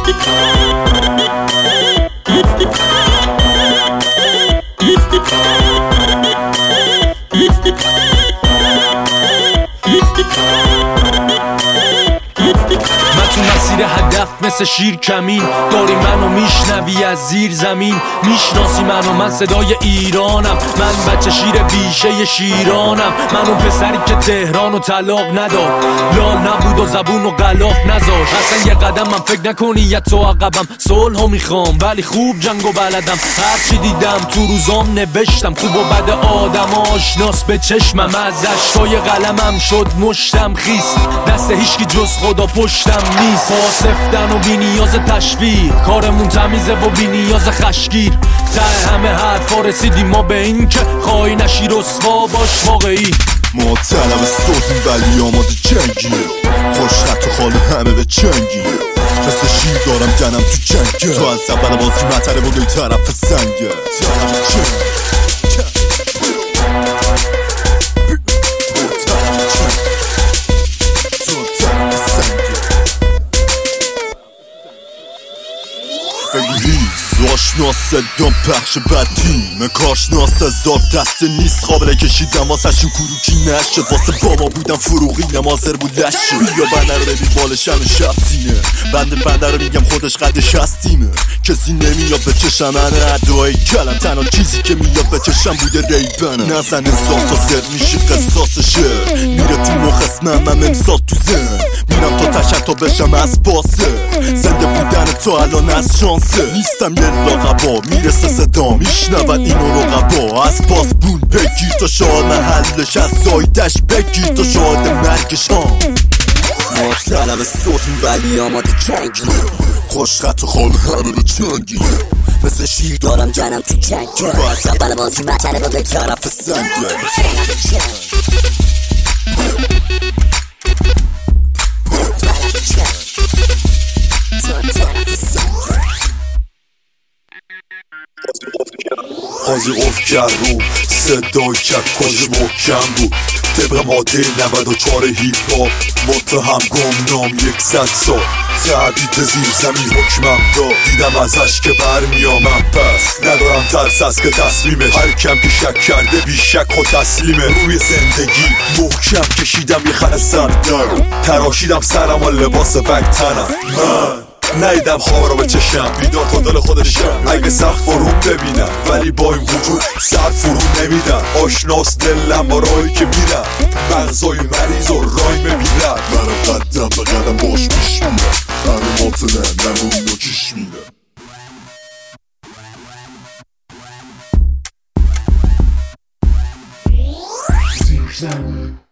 تو مسیر هدف مثل شیر کمین داری منو میشنوی از زیر زمین، میشناسی منو، من صدای ایرانم، من بچه شیر بیشه شیرانم، من اون پسری که تهران و طلاق نداد، لال نبود و زبون و غلاف نذاش، اصلا یه قدم من فکر نکنی یه تو عقبم، صلحو میخوام ولی خوب جنگو بلدم، هرچی دیدم تو روزام نوشتم، خوب و بد آدم آشناس به چشمم، از اشکای قلمم شد مشتم خیست، دست هیچکی جز خدا پشتم نیست، پاسفتن و بی نیاز تشویق، کارمون تمیزه و بی نیاز خشگیر، ته همه حرفا رسیدیم ما به این که خواهی نشی رسوا باش واقعی. ما طلب صوتیم ولی آماده جنگیه، خوش خط و خال همه به چنگیه، مثل شیر دارم جنم تو جنگه، تو از اول بازی مطره بودی طرف سنگه، طرف چنگ آشناس صدام پخش بدیم کارشناس هزار دسته نیست قابل کشیدم واسه شون کروکی نشد، واسه بابا بودم فروغی نمازر بود لشه، بیا بنده رو ببین بالشم شفتینه، بنده رو میگم خودش قدش هستیمه، کسی نمیاد به چشم من ادعای کلم، تنها چیزی که میاد به چشم بوده ریبنم، نزن ازاد تا زر میشه قصاصشه، میره تو مخ اسمم من امسال تو زن، میرم تا تشت تا بشم از باسه، زنده بودن تو الان از شانسه، نیستم یه لاغبا میرسه صدا میشنود اینو رقبا، از پاس بون بگیر تا شاد محلش، از زایدش بگیر تا شاد مرگش ها، ما طلب صوتیم ولی آماده جنگی، خوش خط و خال همه به چنگی، مثل شیر دارم جنم تو جنگه، تو از اول بازی مطره با به طرف سنگه، قاضی قفل کرد رو صدای کرد کاش محکم بود، طبق ماده 94 هیپ هاپ متهم گمنام 100 سال، تعبید زیر زمین حکمم داد، دیدم ازش که برمیامم، پس ندارم ترس از که تصمیمش، هر کم که شک کرده بیشک خود تسلیمه، روی زندگی محکم کشیدم یه خط سردر، تراشیدم سرم و لباس بگتنم، من نیدم خواب رو به چشم، بیدار تا دل خودشم، اگه سخت فرو ببینم ولی با این وجود سر فرو نمیدم، آشناس دلم با راهی که میرم، مغزای مریض و رای میبینم، منو قدم به قدم باش پیش میرم، همه ماطنه نمون و چیش میرم.